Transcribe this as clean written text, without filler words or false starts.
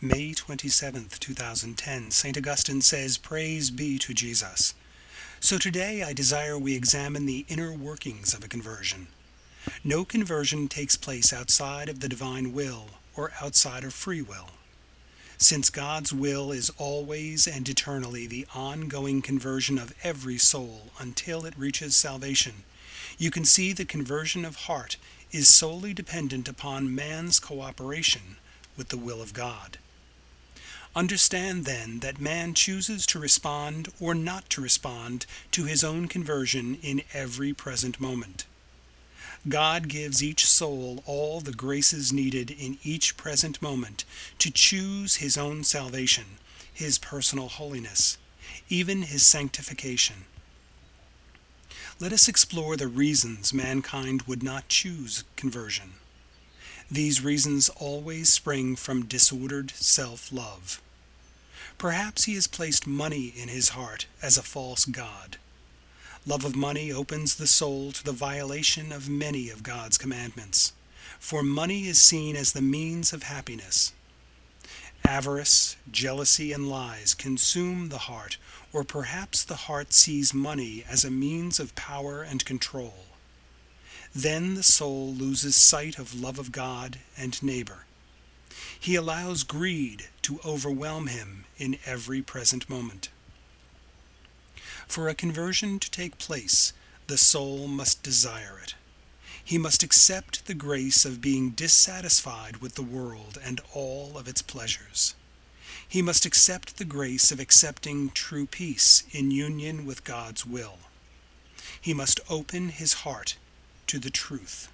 May 27th, 2010, St. Augustine says, "Praise be to Jesus." So today I desire we examine the inner workings of a conversion. No conversion takes place outside of the divine will or outside of free will. Since God's will is always and eternally the ongoing conversion of every soul until it reaches salvation, you can see the conversion of heart is solely dependent upon man's cooperation with the will of God. Understand then that man chooses to respond or not to respond to his own conversion in every present moment. God gives each soul all the graces needed in each present moment to choose his own salvation, his personal holiness, even his sanctification. Let us explore the reasons mankind would not choose conversion. These reasons always spring from disordered self-love. Perhaps he has placed money in his heart as a false god. Love of money opens the soul to the violation of many of God's commandments, for money is seen as the means of happiness. Avarice, jealousy, and lies consume the heart, or perhaps the heart sees money as a means of power and control. Then the soul loses sight of love of God and neighbor. He allows greed to overwhelm him in every present moment. For a conversion to take place, the soul must desire it. He must accept the grace of being dissatisfied with the world and all of its pleasures. He must accept the grace of accepting true peace in union with God's will. He must open his heart to the truth.